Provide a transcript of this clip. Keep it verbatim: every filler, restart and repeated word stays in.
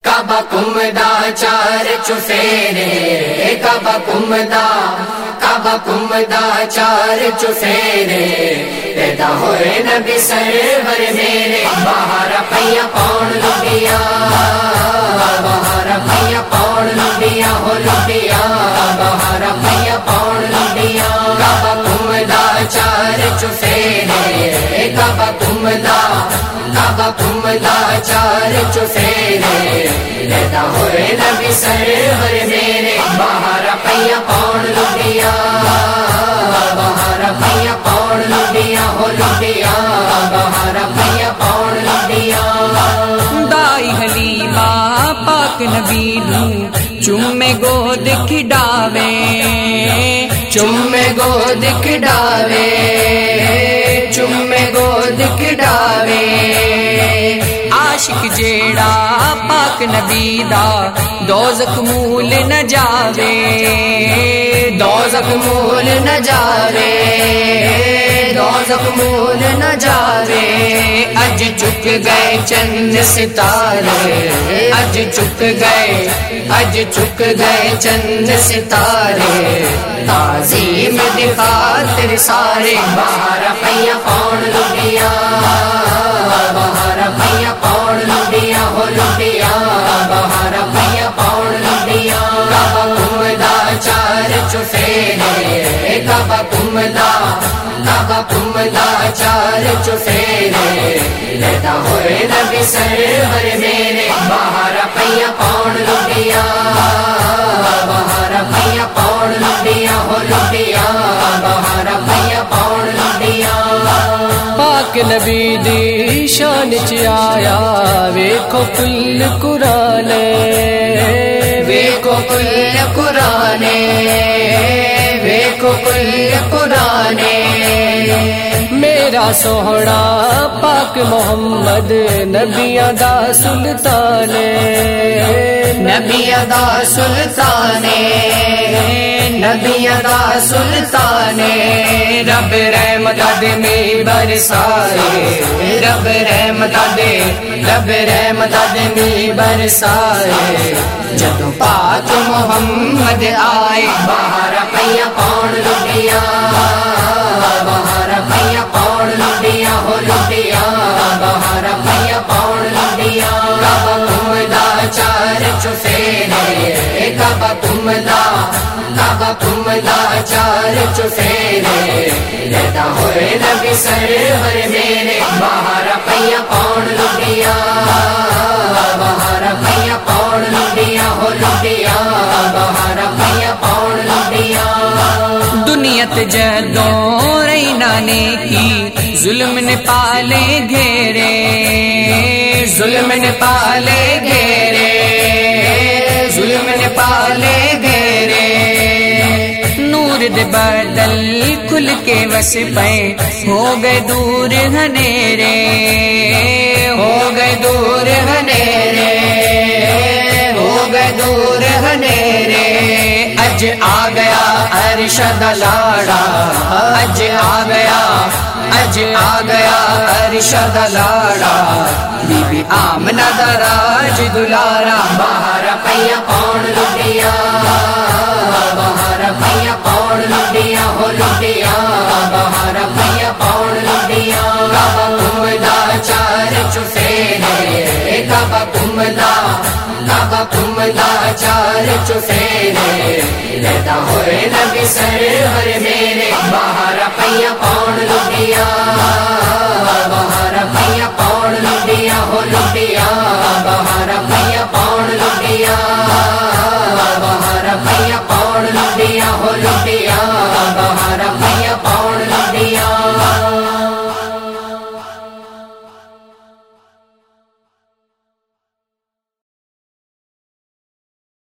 کعبہ کمدا چار چفیرے کعبہ کمدا کعبہ کمدا چار چفیرے پیدا ہوئے نبی سرور میرے باہر پیا پون لبیا باہر پیا پون لبیا ہو لبیا باہر پیا پون لبیا کعبہ کمدا چار چفیرے کعبہ کمدا کعبہ کمدا چار چفیرے پیدا ہوئے نبی سرور میرے باہر پیا پون لبیا باہر پیا پون لبیا ہو لبیا باہر پیا پون لبیا دائی حلیمہ پاک نبی نوں چومے گود کھڈاوے چومے گود کھڈاوے چومے گود کھڈاوے عاشق جیڑا پاک نبی دا دوزخ مول نہ جاوے دوزخ مول نہ جاوے دوزخ مول نہ جاوے اج چک گئے چند ستارے اج چک گئے اج چک گئے چند ستارے تعظیم دی خاطر سارے باہر پیا پون لبیا باہر پیا پون لبیا ہو لبیا باہر پیا پون لبیا کعبہ کمدا چار چفیرے کعبہ کمدا کعبہ کمدا چار چفیرے پیدا ہوئے نبی سرور میرے باہر پیا پون لبیا باہر پیا پون لبیا ہو لبیا باہر پیا پون لبیا پاک نبی دی شان چ آیا ویکھو کل قرآن ویکھو کل قرآن ویکھو کل قرآن میرا سوہنا پاک محمد نبیاں دا سلطان نبیاں دا سلطان نبیاں دا سلطان رب رحمت دے می برسائے رب رحمت دے رب رحمت دے می برسائے جدوں پاک محمد آئے باہر پیا پون لبیا باہر پیا پون لبیا ہو لبیا باہر پیا پون لبیا کعبہ کمدا چار چفیرے کعبہ کمدا کعبہ کمدا چار چفیرے پیدا ہوئے نبی سرور میرے باہر پیا پون لبیا باہر پیا پون لبیا ہو لبیا باہر پیا پون لبیا دنیات جدوں رہی نانے کی ظلم نے پالے گھیرے ظلم نے پالے گھیرے ظلم نے پالے گھیرے نور دے بدل کھل کے وس پے ہو گئے دور ہنیرے ہو گئے دور ہنیرے ہو گئے دور ہنیرے اج آ گیا عرش دا لاڑا اج آ گیا اج آ گیا عرش دا لاڑا بی بی آمنہ دا راج دلارا باہر پیا پون لبیا باہر پیا پون لبیا ہو لبیا باہر پیا پون لبیا کعبہ کمدا چار چفیرے کعبہ کمدا کعبہ کمدا چار چفیرے پیدا ہوئے نبی سرور میرے باہر پیا پون